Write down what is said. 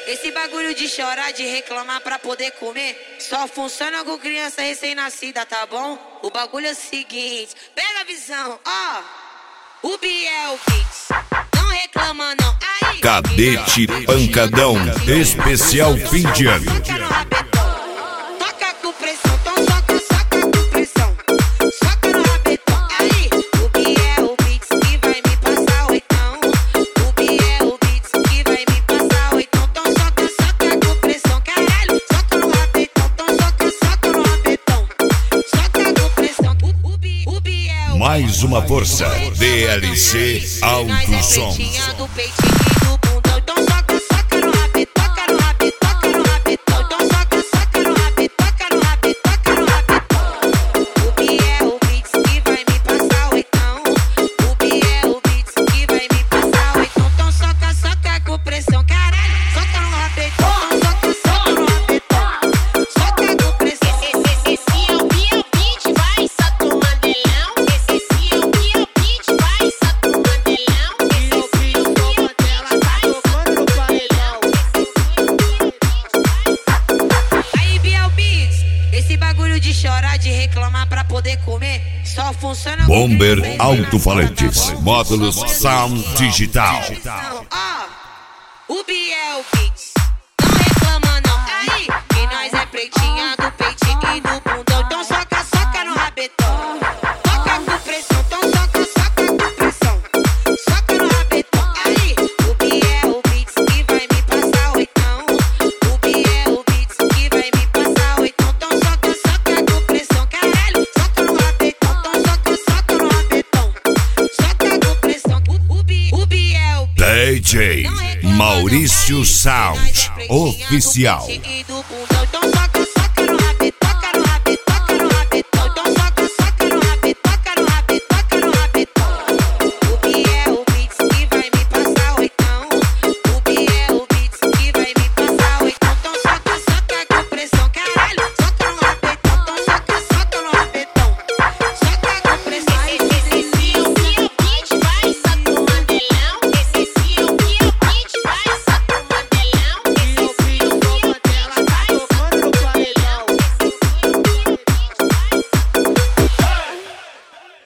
Esse bagulho de chorar, de reclamar pra poder comer, só funciona com criança recém-nascida, tá bom? O bagulho é o seguinte, pega a visão, ó. O Biel Beats, não reclama não. Aí, Cadete Pancadão, especial fim de ano. Toca com pressão, então soca com pressão. Soca no rabetão, aí. O Biel Beats que vai me passar oitão. O Biel Beats que vai me passar oitão. Então soca com pressão, caralho. Soca no rabetão, então soca no rabetão. Soca com pressão, o Biel. Mais uma força, DLC Alto Som. Do peitinho e do bundão, então soca no rabetão, toca no rabetão, toca no rabetão. Então soca no rabetão, toca no rabetão, toca no rabetão. O Biel Beats que vai me passar oitão. O Biel Beats que vai me passar oitão. Então soca com pressão, caralho. Soca no rabetão, soca no rabetão. Soca com pressão. Esse é o Biel Beats, vai, solta o mandelão. Esse é o Biel Beats, vai, solta o mandelão. Aí, Biel Beats, esse bagulho de chorar, de reclamar pra poder comer, só funciona com Bomber criança recém-nascida, Alto-Falantes, tá bom? módulos Sound Digital. Ó, o Biel Beats, não reclama não. Aí, que nós é pretinha do peitinho e do bundão. Então soca no rabetão. Toca com pressão, então soca com pressão. Soca no rabetão. Aí, o Biel Beats que vai me passar oitão. O Biel Beats que vai me passar oitão. Então soca com pressão, caralho. Soca no rabetão, então soca no rabetão. Soca com pressão, o Biel Beats. DJ Maurício Sound Oficial. E do bundão, então